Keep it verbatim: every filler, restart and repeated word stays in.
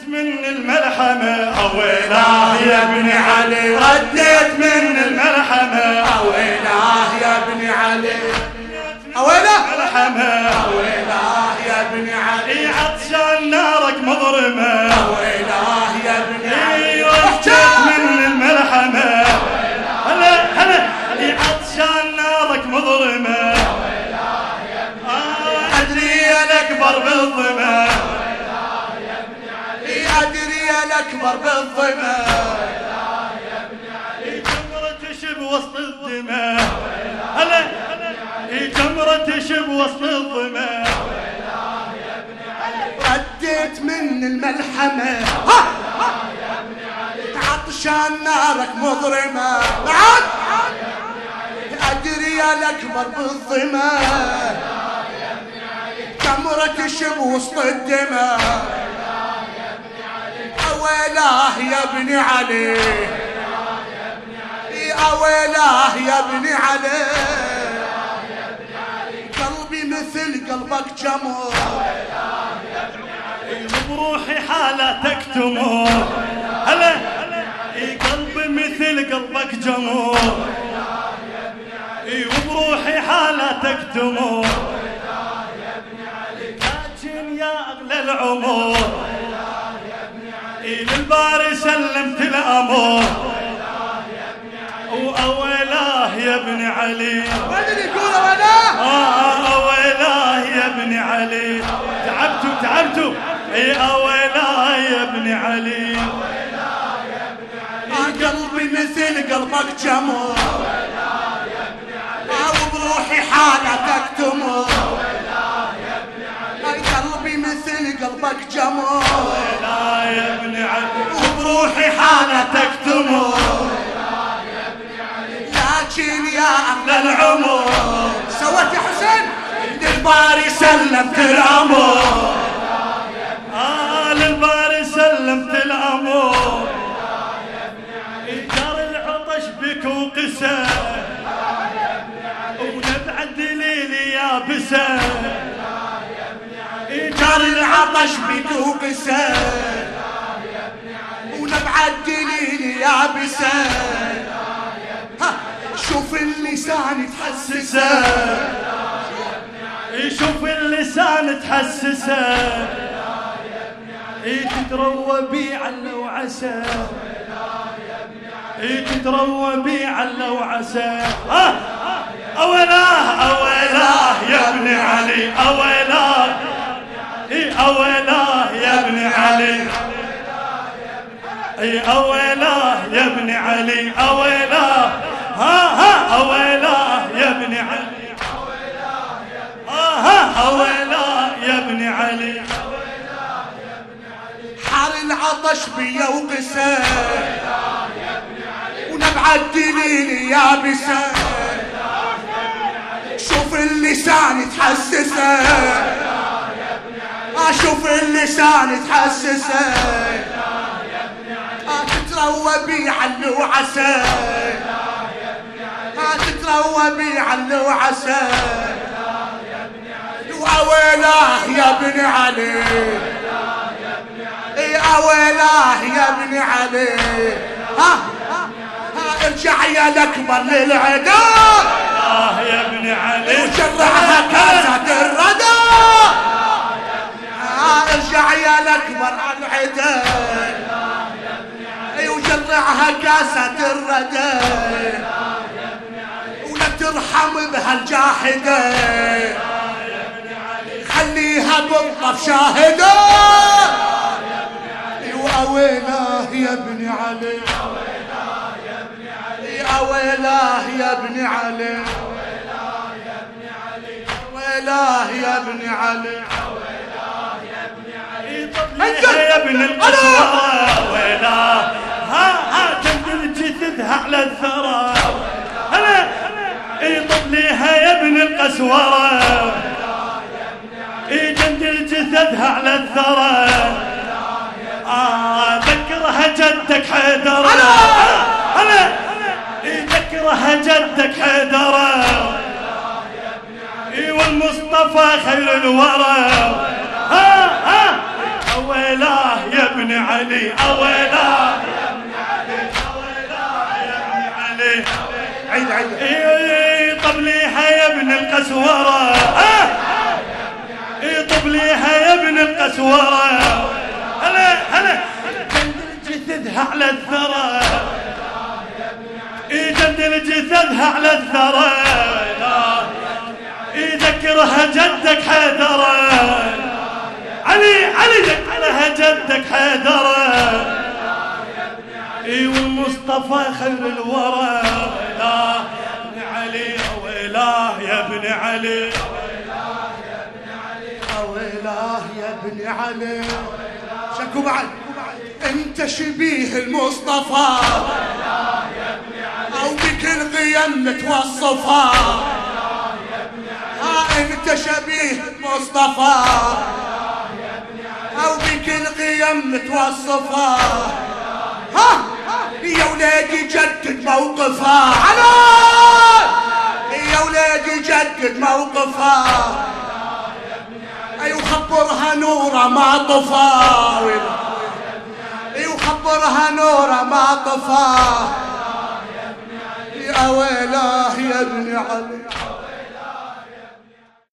من الملحمة أويلاه يا ابن علي، رديت من الملحمة أويلاه يا ابن علي، أويلاه ملحمة أويلاه يا ابن علي، عطشان نارك مضرمة أويلاه يا ابن علي، رديت من الملحمة هلا هلا عطشان نارك مضرمة أدري الأكبر بالظما، أدري الأكبر بالظما، جمرة تشب وسط الدماء هلا جمرة تشب وسط الظما، رديت من الملحمة عطشان نارك مضرمة، بعد أدري الأكبر بالظما، جمرة تشب وسط الدماء، أويلاه يا ابن علي، أويلاه يا ابن علي، قلبي مثل قلبك جمر، بروحي حالتك تمر هلا قلبي مثل قلبك جمر، وبروحي حالتك تمر، لكن يا اغلى العمر للباري سلمت الامر، واويلاه يا ابن علي، وين اللي يقول أويلاه؟ اه اويلاه يا ابن علي، تعبتوا تعبتوا اي اويلاه يا ابن علي، قلبي مثل قلبك جمر، وبروحي حالتك تمر، قلبي مثل قلبك جمر، لا يا ابن علي، وبروحي حالتك تمر، لكن يا أغلى العمر سويت يا حسين للباري سلمت الأمر، آه للباري سلمت الأمر، جار العطش بك وقسى ونبع الدليل يابسه، جار العطش بك وقسى ونبع الدليل يابسه، شوف اللسان تحسسه، شوف اللسان تحسسه، تتروى بي عل وعسى، تتروى بي عل وعسى، أويلاه أويلاه يا ابن علي، أويلاه أويلاه يا ابن علي، أويلاه يا ابن علي، أويلاه ها ها أويلاه يا ابن علي، ها أويلاه يا ابن علي، حار العطش بيا وقسى ونبع الدليل يابسه، شوف اللسان تحسسه، اشوف اللسان تحسسه، تتروى بي عل وعسى، تتروى بي عل وعسى، واويلاه يا ابن علي، اويلاه يا ابن علي، ها ها ارجع يا الاكبر للعدا، آه يا ابن علي، وشرعها كاسة الردى، ارجع يا الاكبر على العدا، وشرعها كاسة الردى، ولا ترحم بها الجاحدة، خليها بالطف شاهدة، وأويلاه يا ابن علي، أويلاه يا ابن علي، أويلاه يا ابن علي، يا ابن القسوة، ويلاه ها ها تنزل جثثها على الثرى، هلا يطليها يا ابن القسوة، تنزل جثثها على الثرى، آه ذكرها جدك حيدر، هلا ذكرها جدك حيدر، والمصطفى خير الورى، ها ها ويلاه ويلاه يا ابن علي اويلاه يا ابن علي اويلاه يا ابن علي عيد عيد اي طبليها يا ابن القسوره اي طبليها يا ابن القسوره هلا هلا جثثها على الثرى يجدل جثثها على الثرى يذكرها جدك حيدر علي علي ذكرها جدك حيدر اي والمصطفى خير الورى ويلاه ابن علي ويلاه يا ابن علي ويلاه يا ابن علي شكو بعد انت شبيه المصطفى او بكل قيم متوصفة ها انت شبيه المصطفى او بكل قيم متوصفة ها يا ولادي جدد موقفها على يا ولادي جدد موقفها اي وخبرها نوره ما طفى اي وخبرها نوره ما طفى يا ويلاه يا ابن علي